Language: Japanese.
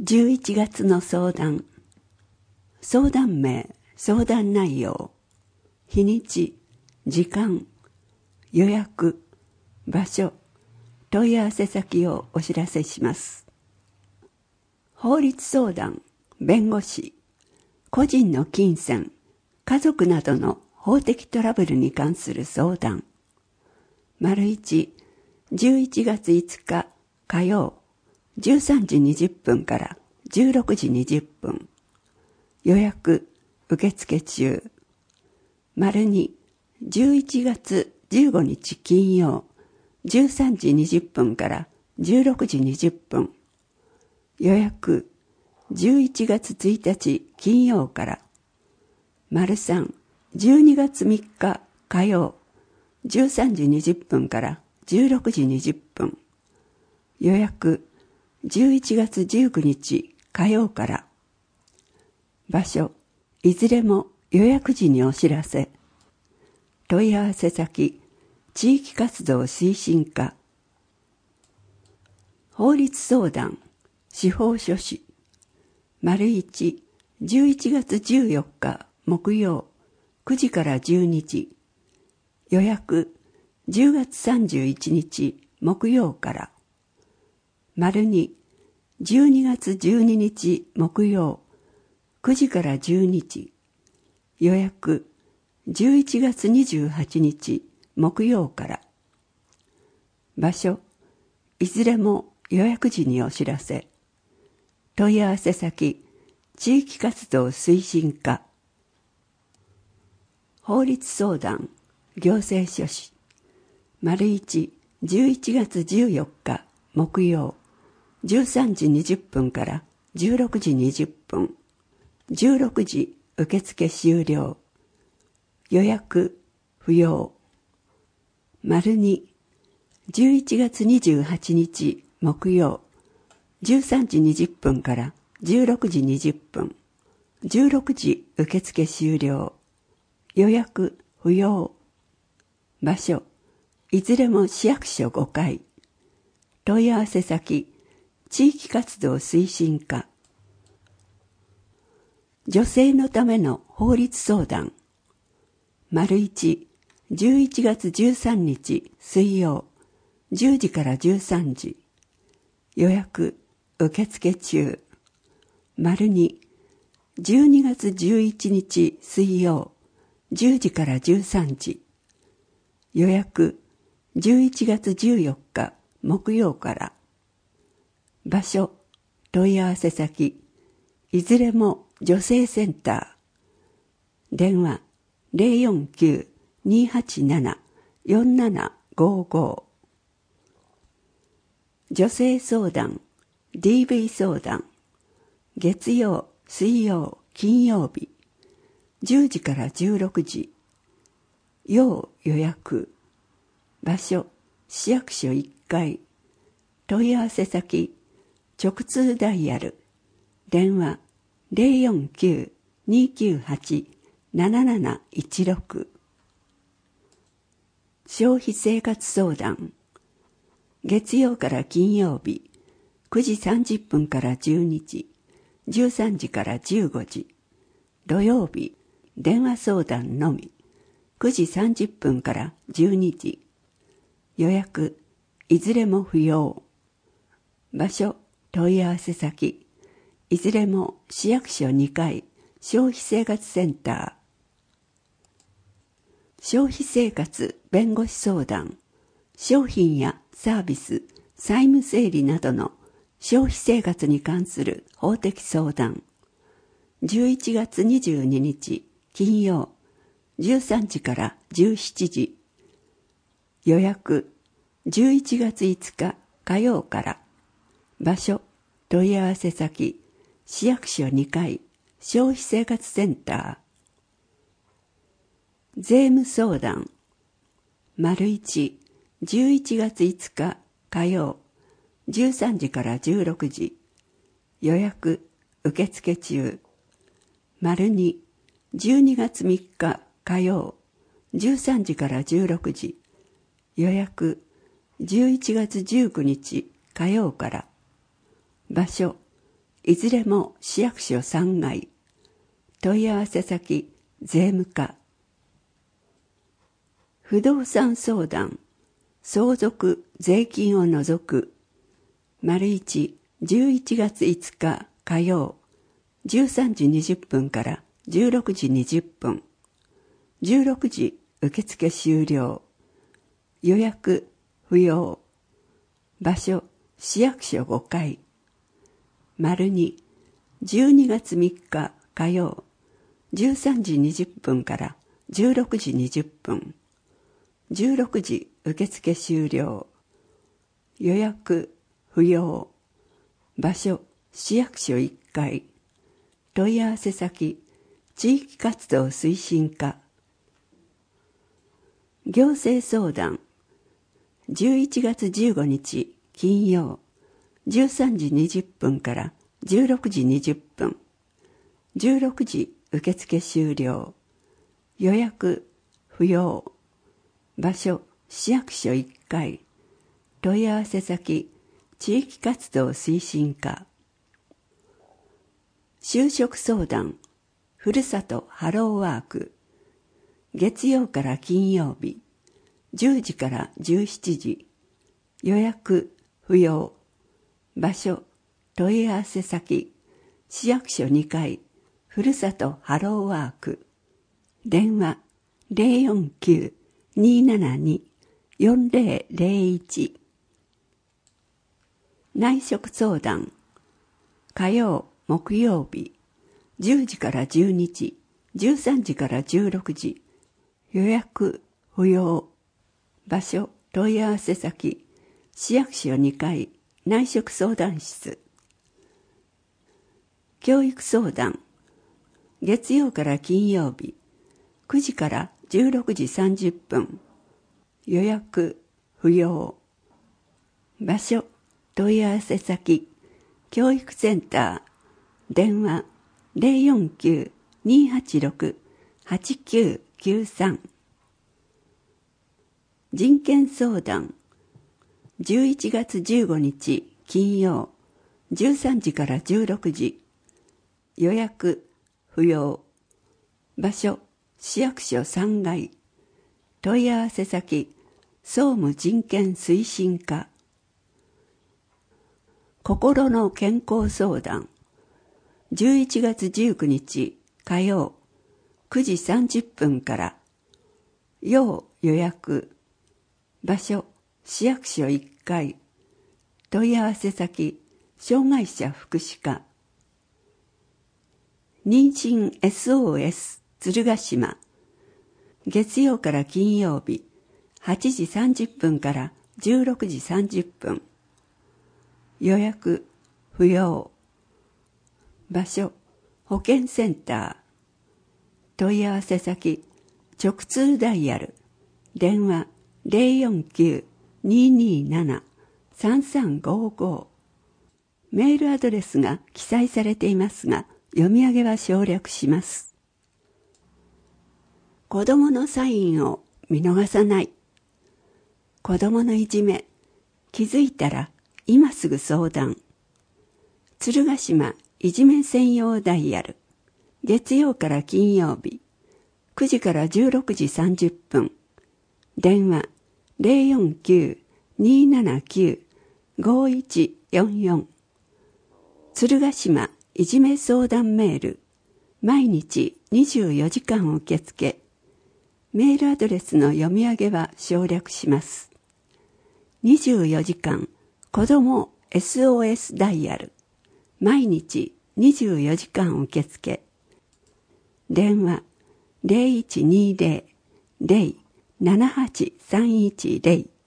11月の相談。相談名、相談内容、日にち、時間、予約、場所、問い合わせ先をお知らせします。法律相談、弁護士、個人の金銭、家族などの法的トラブルに関する相談。1、11月5日火曜、13時20分から16時20分。予約、受付中。2、11月15日金曜、13時20分から16時20分。予約、11月1日金曜から。3、12月3日火曜、13時20分から16時20分。予約、11月19日火曜から。場所、いずれも予約時にお知らせ。問い合わせ先、地域活動推進課。法律相談、司法書士。1、11月14日木曜、9時から12時。予約、10月31日木曜から。2、12月12日木曜、9時から12時。予約、11月28日木曜から。場所、いずれも予約時にお知らせ。問い合わせ先、地域活動推進課。法律相談、行政書士。1、11月14日木曜、13時20分から16時20分。16時受付終了。予約不要。2、11月28日木曜、13時20分から16時20分。16時受付終了。予約不要。場所、いずれも市役所5階。問い合わせ先、地域活動推進課。女性のための法律相談。1、11月13日水曜、10時から13時。予約、受付中。2、12月11日水曜、10時から13時。予約、11月14日木曜から。場所、問い合わせ先、いずれも女性センター。電話、049-287-4755。女性相談、DV 相談。月曜、水曜、金曜日。10時から16時。要予約。場所、市役所1階。問い合わせ先、直通ダイヤル。電話、049-298-7716。消費生活相談。月曜から金曜日、9時30分から12時、13時から15時。土曜日、電話相談のみ、9時30分から12時。予約、いずれも不要。場所、問い合わせ先、いずれも市役所2階、消費生活センター。消費生活弁護士相談。商品やサービス、債務整理などの消費生活に関する法的相談。11月22日金曜、13時から17時。予約、11月5日火曜から。場所、問い合わせ先、市役所2階、消費生活センター。税務相談。1、11月5日火曜、13時から16時。予約、受付中。2、12月3日火曜、13時から16時。予約、11月19日火曜から。場所、 いずれも市役所3階。問い合わせ先、税務課。不動産相談、相続、税金を除く。1、11月5日火曜、13時20分から16時20分。16時受付終了。予約不要。場所、市役所5階。2、12月3日火曜、13時20分から16時20分。16時受付終了。予約不要。場所、市役所1階。問い合わせ先、地域活動推進課。行政相談、11月15日金曜、13時20分から16時20分。16時受付終了。予約不要。場所、市役所1階。問い合わせ先、地域活動推進課。就職相談、ふるさとハローワーク。月曜から金曜日、10時から17時。予約不要。場所、問い合わせ先、市役所2階、ふるさとハローワーク。電話 049-272-4001。内職相談、火曜、木曜日、10時から12時、13時から16時。予約不要。場所、問い合わせ先、市役所2階、内職相談室。教育相談、月曜から金曜日、9時から16時30分。予約不要。場所、問い合わせ先、教育センター。電話 049-286-8993。人権相談、11月15日金曜、13時から16時。予約不要。場所、市役所3階。問い合わせ先、総務人権推進課。心の健康相談、11月19日火曜、9時30分から。要予約。場所、市役所1階。問い合わせ先、障害者福祉課。妊娠 SOS 鶴ヶ島。月曜から金曜日、8時30分から16時30分。予約不要。場所、保健センター。問い合わせ先、直通ダイヤル。電話 049-227-3355。メールアドレスが記載されていますが、読み上げは省略します。子供のサインを見逃さない。子供のいじめ、気づいたら今すぐ相談。鶴ヶ島いじめ専用ダイヤル。月曜から金曜日、9時から16時30分。電話 049-279-5144。鶴ヶ島いじめ相談メール。毎日24時間受付。メールアドレスの読み上げは省略します。24時間子ども SOS ダイヤル。毎日24時間受付。電話 0120-078-310